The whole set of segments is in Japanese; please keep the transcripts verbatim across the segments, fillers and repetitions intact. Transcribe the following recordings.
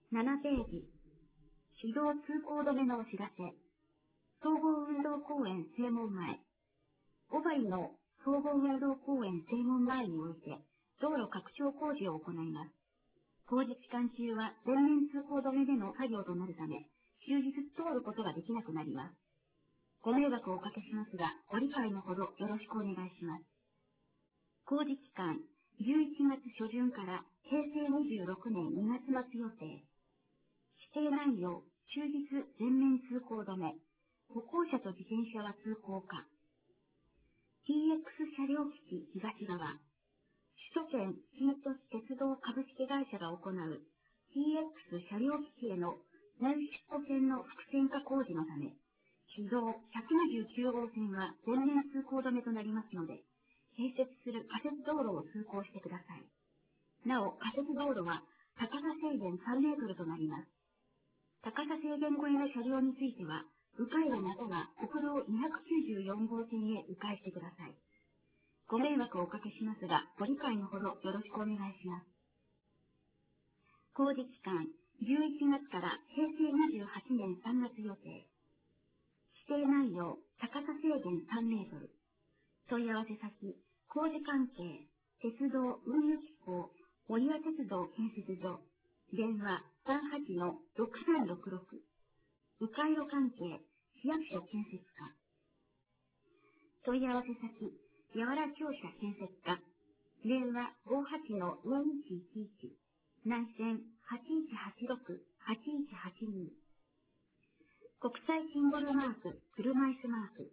ななページ。指導通行止めのお知らせ。総合運動公園正門前。小針の総合運動公園正門前において、道路拡張工事を行います。工事期間中は全面通行止めでの作業となるため、終日通ることができなくなります。ご迷惑をおかけしますが、ご理解のほどよろしくお願いします。工事期間、じゅういちがつ初旬からへいせいにじゅうろくねんにがつまつ予定。指定内容、終日全面通行止め。歩行者と自転車は通行可。ティーエックス 車両基地東側。首都圏新都市鉄道株式会社が行う ティーエックス 車両基地への南首都線の複線化工事のため、市道ひゃくにじゅうきゅうごうせんは全面通行止めとなりますので、併設する仮設道路を通行してください。なお、仮設道路は高さ制限さんメートルとなります。高さ制限超えの車両については、迂回路または国道にひゃくきゅうじゅうよんごうせんへ迂回してください。ご迷惑をおかけしますが、ご理解のほどよろしくお願いします。工事期間、じゅういちがつからへいせいにじゅうはちねんさんがつ予定。指定内容、高さ制限さんメートル。問い合わせ先、工事関係、鉄道運輸機構、守谷鉄道建設所。電話さんはちのろくさんろくろく。迂回路関係、市役所建設課。問い合わせ先、やわら庁舎建設課。電話ごはちのよんいちいちいち。内線はちいちはちろくはちいちはちに。国際シンボルマーク、車椅子マーク。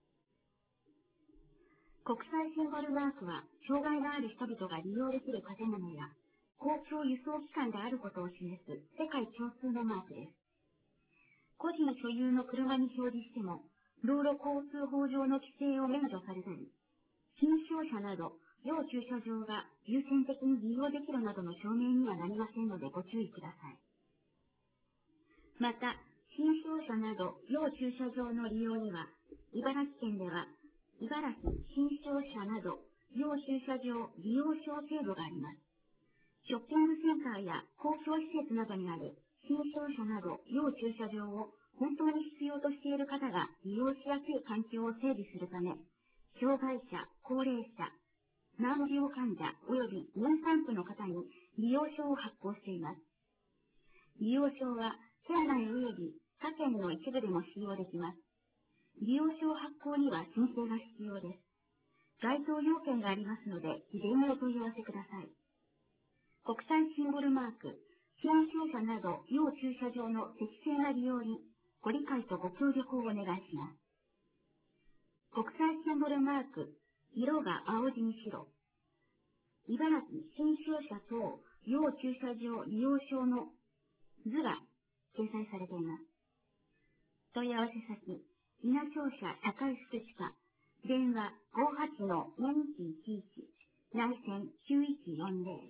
国際シンボルマークは、障害がある人々が利用できる建物や、公共輸送機関であることを示す世界共通のマークです。個人所有の車に表示しても、道路交通法上の規制を免除されたり、新商車など、要駐車場が優先的に利用できるなどの証明にはなりませんのでご注意ください。また、新商車など、要駐車場の利用には、茨城県では、茨城新商車など、要駐車場利用証制度があります。ショッピングセンターや公共施設などにある新商車など要駐車場を本当に必要としている方が利用しやすい環境を整備するため、障害者、高齢者、難病患者及び妊産婦の方に利用証を発行しています。利用証は県内及び他県の一部でも使用できます。利用証発行には申請が必要です。該当要件がありますので、事前にお問い合わせください。国際シンボルマーク、新商車など要駐車場の適正な利用にご理解とご協力をお願いします。国際シンボルマーク、色が青地に白。茨城新商車等要駐車場利用証の図が掲載されています。問い合わせ先、稲庁舎社会福祉課、電話ごはちのよんいちいちいち、内線きゅういちよんぜろ。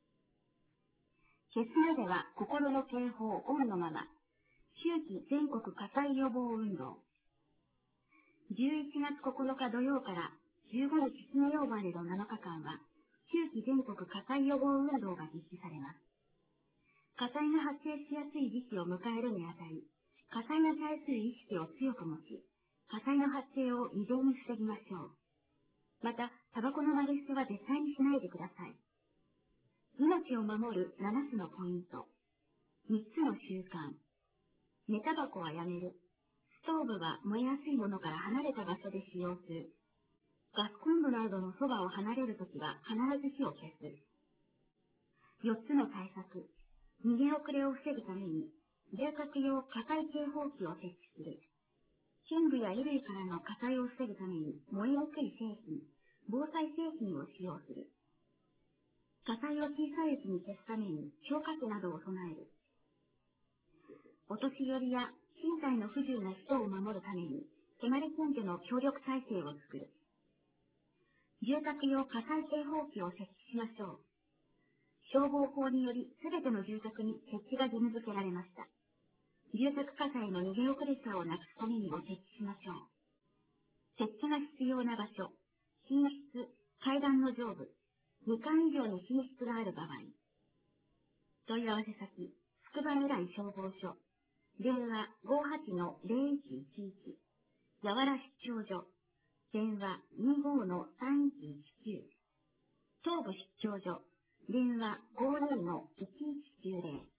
消すまでは心の警報オンのまま。秋季全国火災予防運動。じゅういちがつここのか土曜からじゅうごにち金曜までのなのかかんは、秋季全国火災予防運動が実施されます。火災が発生しやすい時期を迎えるにあたり、火災に対する意識を強く持ち、火災の発生を未然に防ぎましょう。また、タバコの投げ捨ては絶対にしないでください。命を守るななつのポイント。みっつの習慣。寝タバコはやめる。ストーブは燃えやすいものから離れた場所で使用する。ガスコンロなどのそばを離れるときは必ず火を消す。よっつの対策。逃げ遅れを防ぐために、住宅用火災警報器を設置する。寝具や衣類からの火災を防ぐために燃えにくい製品、防災製品を使用する。火災を小さいうちに消すために消火器などを備える。お年寄りや身体の不自由な人を守るために手まり根拠の協力体制を作る。住宅用火災警報器を設置しましょう。消防法によりすべての住宅に設置が義務付けられました。住宅火災の逃げ遅れ者をなくすためにも設置しましょう。設置が必要な場所、寝室、階段の上部、にかい以上に寝室がある場合。問い合わせ先、 つくばみらい消防署、電話 ごーはちのゼロいちいちいち、八原出張所、電話 にーごーのさんいちいちきゅう、東部出張所、電話 ごーにーのいちいちきゅうゼロ、